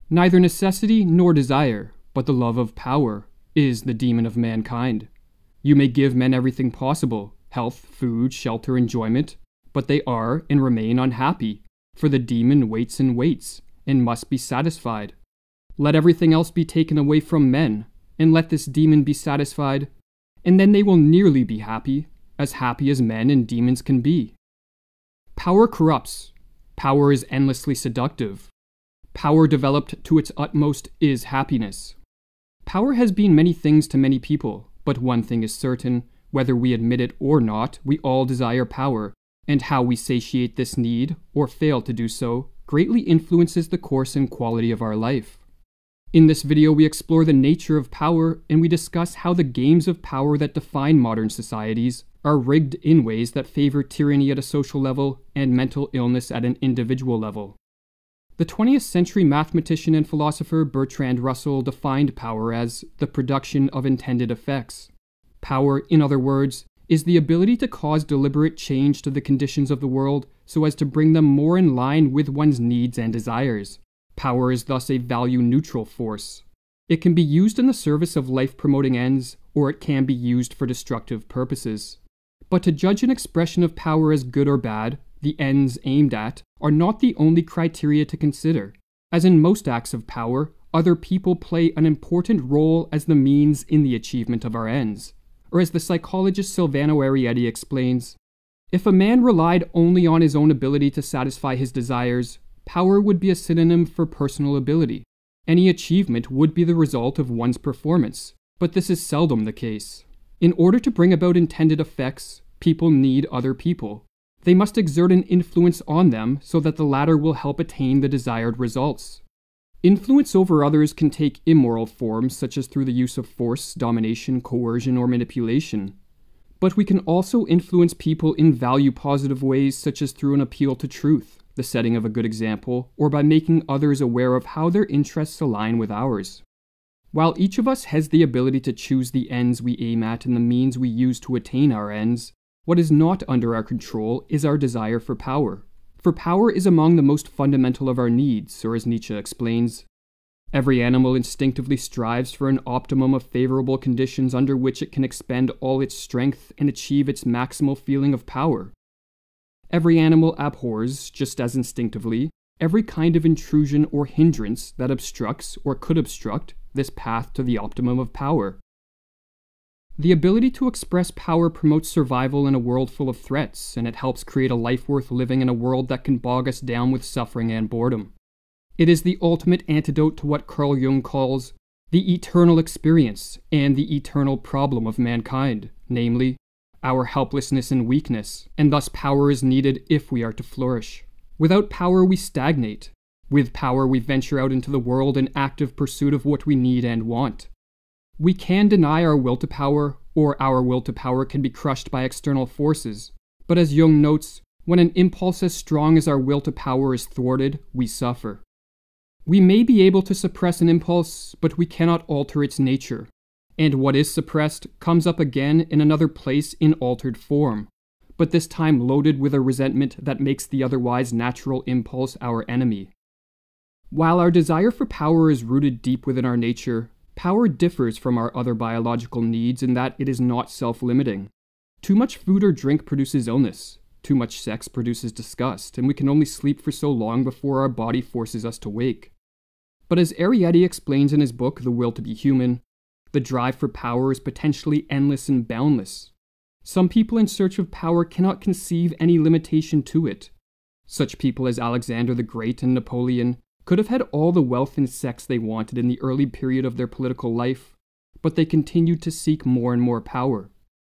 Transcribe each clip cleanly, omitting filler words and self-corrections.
Neither necessity nor desire, but the love of power, is the demon of mankind. You may give men everything possible, health, food, shelter, enjoyment, but they are and remain unhappy, for the demon waits and must be satisfied. Let everything else be taken away from men, and let this demon be satisfied, and then they will nearly be happy as men and demons can be. Power corrupts. Power is endlessly seductive. Power developed to its utmost is happiness. Power has been many things to many people, but one thing is certain, whether we admit it or not, we all desire power, and how we satiate this need, or fail to do so, greatly influences the course and quality of our life. In this video, we explore the nature of power, and we discuss how the games of power that define modern societies are rigged in ways that favor tyranny at a social level and mental illness at an individual level. The 20th century mathematician and philosopher Bertrand Russell defined power as the production of intended effects. Power, in other words, is the ability to cause deliberate change to the conditions of the world so as to bring them more in line with one's needs and desires. Power is thus a value-neutral force. It can be used in the service of life-promoting ends, or it can be used for destructive purposes. But to judge an expression of power as good or bad, the ends aimed at are not the only criteria to consider. As in most acts of power, other people play an important role as the means in the achievement of our ends. Or as the psychologist Silvano Arietti explains, if a man relied only on his own ability to satisfy his desires, power would be a synonym for personal ability. Any achievement would be the result of one's performance, but this is seldom the case. In order to bring about intended effects, people need other people. They must exert an influence on them so that the latter will help attain the desired results. Influence over others can take immoral forms, such as through the use of force, domination, coercion, or manipulation. But we can also influence people in value-positive ways, such as through an appeal to truth, the setting of a good example, or by making others aware of how their interests align with ours. While each of us has the ability to choose the ends we aim at and the means we use to attain our ends, what is not under our control is our desire for power. For power is among the most fundamental of our needs, or as Nietzsche explains, every animal instinctively strives for an optimum of favorable conditions under which it can expend all its strength and achieve its maximal feeling of power. Every animal abhors, just as instinctively, every kind of intrusion or hindrance that obstructs or could obstruct this path to the optimum of power. The ability to express power promotes survival in a world full of threats, and it helps create a life worth living in a world that can bog us down with suffering and boredom. It is the ultimate antidote to what Carl Jung calls the eternal experience and the eternal problem of mankind, namely, our helplessness and weakness, and thus power is needed if we are to flourish. Without power, we stagnate. With power, we venture out into the world in active pursuit of what we need and want. We can deny our will to power, or our will to power can be crushed by external forces. But as Jung notes, when an impulse as strong as our will to power is thwarted, we suffer. We may be able to suppress an impulse, but we cannot alter its nature. And what is suppressed comes up again in another place in altered form, but this time loaded with a resentment that makes the otherwise natural impulse our enemy. While our desire for power is rooted deep within our nature, power differs from our other biological needs in that it is not self-limiting. Too much food or drink produces illness. Too much sex produces disgust, and we can only sleep for so long before our body forces us to wake. But as Arietti explains in his book, The Will to be Human, the drive for power is potentially endless and boundless. Some people in search of power cannot conceive any limitation to it. Such people as Alexander the Great and Napoleon could have had all the wealth and sex they wanted in the early period of their political life, but they continued to seek more and more power.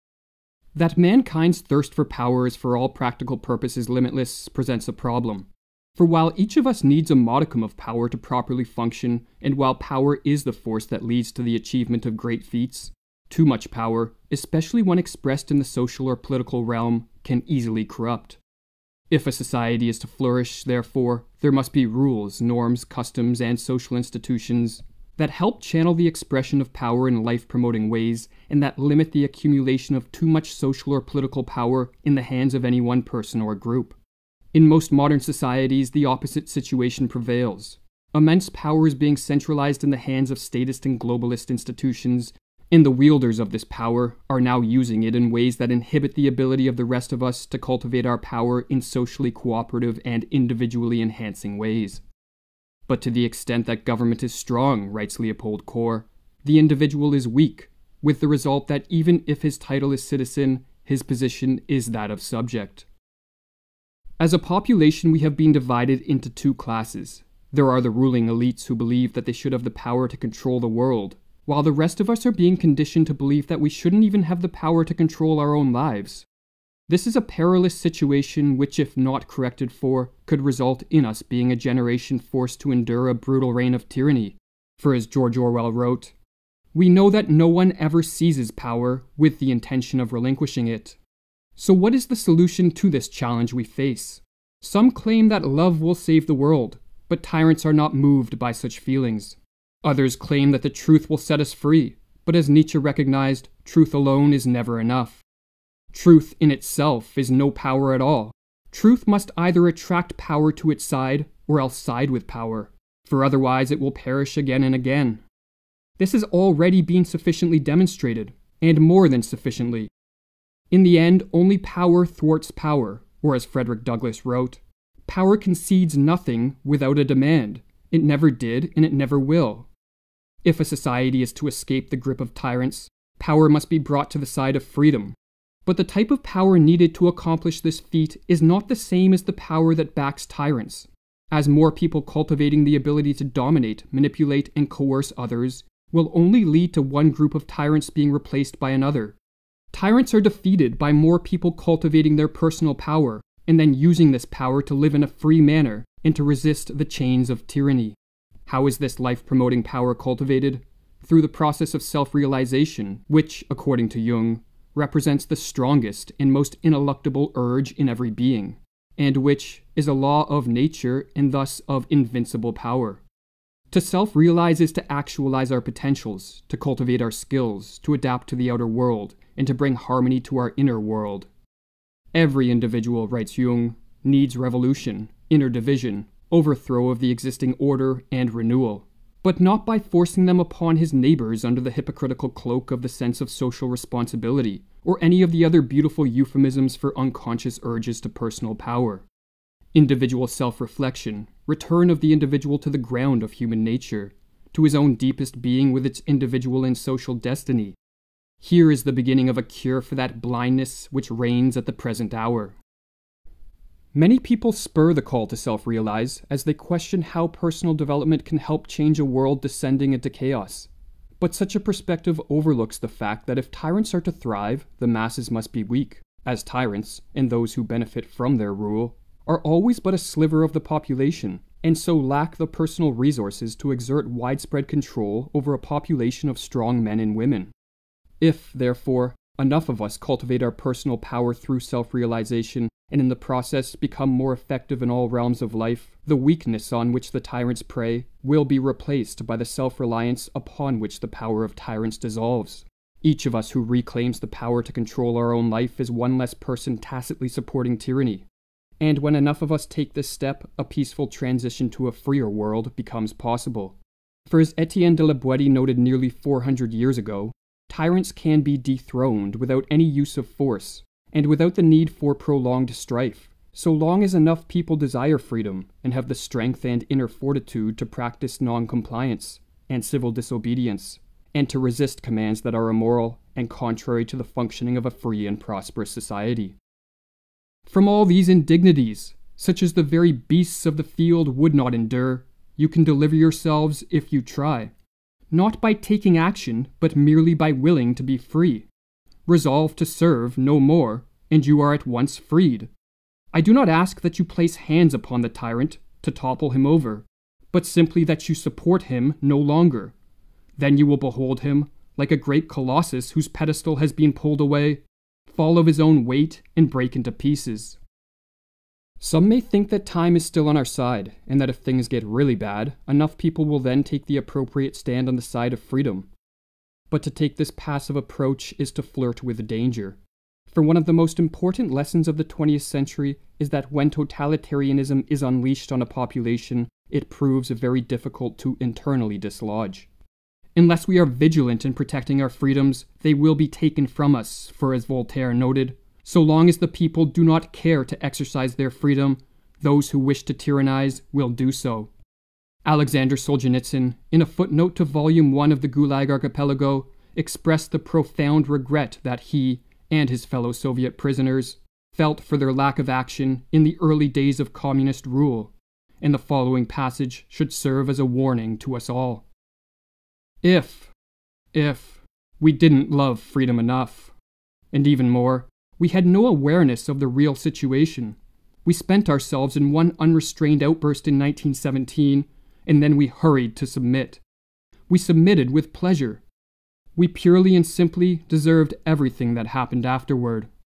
That mankind's thirst for power is for all practical purposes limitless presents a problem. For while each of us needs a modicum of power to properly function, and while power is the force that leads to the achievement of great feats, too much power, especially when expressed in the social or political realm, can easily corrupt. If a society is to flourish, therefore, there must be rules, norms, customs, and social institutions that help channel the expression of power in life-promoting ways and that limit the accumulation of too much social or political power in the hands of any one person or group. In most modern societies, the opposite situation prevails. Immense power is being centralized in the hands of statist and globalist institutions, and the wielders of this power are now using it in ways that inhibit the ability of the rest of us to cultivate our power in socially cooperative and individually enhancing ways. But to the extent that government is strong, writes Leopold Kohr, the individual is weak, with the result that even if his title is citizen, his position is that of subject. As a population, we have been divided into two classes. There are the ruling elites who believe that they should have the power to control the world, while the rest of us are being conditioned to believe that we shouldn't even have the power to control our own lives. This is a perilous situation which, if not corrected for, could result in us being a generation forced to endure a brutal reign of tyranny. For as George Orwell wrote, "We know that no one ever seizes power with the intention of relinquishing it." So what is the solution to this challenge we face? Some claim that love will save the world, but tyrants are not moved by such feelings. Others claim that the truth will set us free, but as Nietzsche recognized, truth alone is never enough. Truth in itself is no power at all. Truth must either attract power to its side or else side with power, for otherwise it will perish again and again. This has already been sufficiently demonstrated, and more than sufficiently. In the end, only power thwarts power, or as Frederick Douglass wrote, "Power concedes nothing without a demand. It never did, and it never will." If a society is to escape the grip of tyrants, power must be brought to the side of freedom. But the type of power needed to accomplish this feat is not the same as the power that backs tyrants. As more people cultivating the ability to dominate, manipulate, and coerce others will only lead to one group of tyrants being replaced by another. Tyrants are defeated by more people cultivating their personal power, and then using this power to live in a free manner and to resist the chains of tyranny. How is this life-promoting power cultivated? Through the process of self-realization, which, according to Jung, represents the strongest and most ineluctable urge in every being, and which is a law of nature and thus of invincible power. To self-realize is to actualize our potentials, to cultivate our skills, to adapt to the outer world, and to bring harmony to our inner world. Every individual, writes Jung, needs revolution, inner division, overthrow of the existing order, and renewal, but not by forcing them upon his neighbors under the hypocritical cloak of the sense of social responsibility, or any of the other beautiful euphemisms for unconscious urges to personal power. Individual self-reflection, return of the individual to the ground of human nature, to his own deepest being with its individual and social destiny. Here is the beginning of a cure for that blindness which reigns at the present hour. Many people spur the call to self-realize as they question how personal development can help change a world descending into chaos. But such a perspective overlooks the fact that if tyrants are to thrive, the masses must be weak, as tyrants, and those who benefit from their rule, are always but a sliver of the population, and so lack the personal resources to exert widespread control over a population of strong men and women. If, therefore, enough of us cultivate our personal power through self-realization, and in the process become more effective in all realms of life, the weakness on which the tyrants prey will be replaced by the self-reliance upon which the power of tyrants dissolves. Each of us who reclaims the power to control our own life is one less person tacitly supporting tyranny. And when enough of us take this step, a peaceful transition to a freer world becomes possible. For as Etienne de la Boétie noted nearly 400 years ago, tyrants can be dethroned without any use of force, and without the need for prolonged strife, so long as enough people desire freedom and have the strength and inner fortitude to practice non-compliance and civil disobedience, and to resist commands that are immoral and contrary to the functioning of a free and prosperous society. From all these indignities, such as the very beasts of the field would not endure, you can deliver yourselves if you try, not by taking action, but merely by willing to be free. Resolve to serve no more, and you are at once freed. I do not ask that you place hands upon the tyrant to topple him over, but simply that you support him no longer. Then you will behold him, like a great colossus whose pedestal has been pulled away, fall of his own weight and break into pieces. Some may think that time is still on our side, and that if things get really bad, enough people will then take the appropriate stand on the side of freedom. But to take this passive approach is to flirt with danger. For one of the most important lessons of the 20th century is that when totalitarianism is unleashed on a population, it proves very difficult to internally dislodge. Unless we are vigilant in protecting our freedoms, they will be taken from us, for as Voltaire noted, so long as the people do not care to exercise their freedom, those who wish to tyrannize will do so. Alexander Solzhenitsyn, in a footnote to Volume 1 of the Gulag Archipelago, expressed the profound regret that he, and his fellow Soviet prisoners, felt for their lack of action in the early days of communist rule, and the following passage should serve as a warning to us all. If we didn't love freedom enough, and even more, we had no awareness of the real situation. We spent ourselves in one unrestrained outburst in 1917, and then we hurried to submit. We submitted with pleasure. We purely and simply deserved everything that happened afterward.